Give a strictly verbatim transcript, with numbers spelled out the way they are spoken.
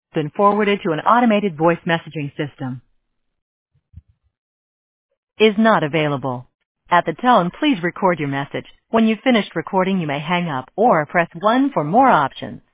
Been forwarded to an automated voice messaging system. Is not available. At the tone, please record your message. When you've finished recording, you may hang up or press one for more options.